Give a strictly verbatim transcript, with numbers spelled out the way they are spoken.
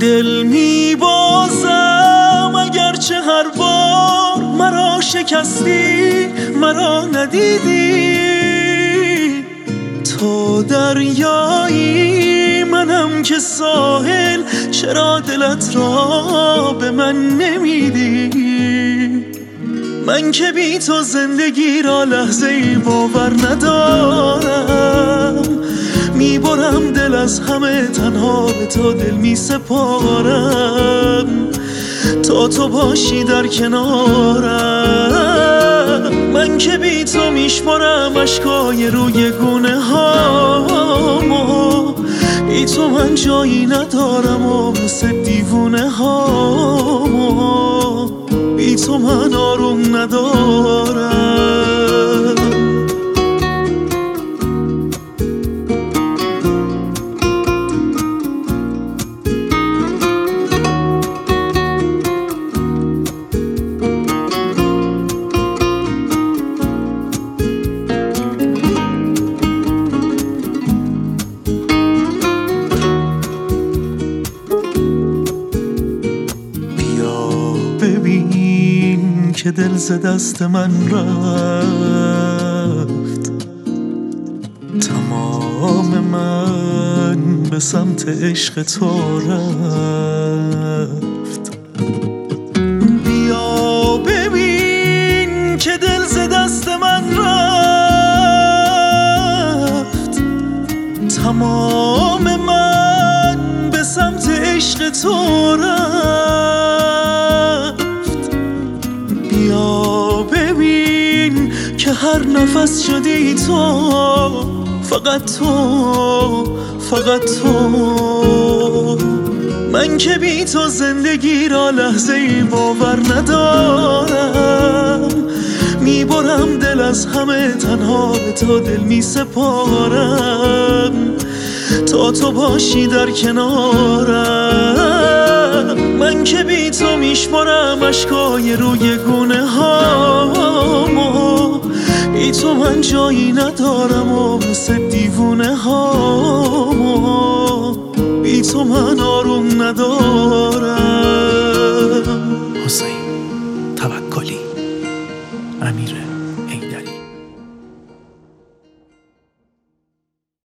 دل میبازم اگرچه هر بار مرا شکستی، مرا ندیدی. تو دریایی منم که ساحل، چرا دلت را به من نمیدی؟ من که بی تو زندگی را لحظه ای باور ندارم. میبرم دل از همه، تنها به تو دل میسپارم. تا تو باشی در کنارم، من که بی تو میشمارم اشکای روی گونه هامو. بی تو من جایی ندارم و مثل دیوونه هامو. بی تو من آروم ندارم. ببین که دل ز دست من رفت، تمام من به سمت عشق تو رفت. بیا ببین که دل ز دست من رفت، تمام من به سمت عشق تو رفت. بیا ببین که هر نفس شدی تو، فقط تو، فقط تو. من که بی تو زندگی را لحظه ای باور ندارم. میبرم دل از همه، تنها به تو دل میسپارم. تا تو باشی در کنارم، من که بی تو میشمارم اشکای روی گونه هامو. بی تو من جایی ندارم و مثل دیوونه هامو. بی تو من آروم ندارم.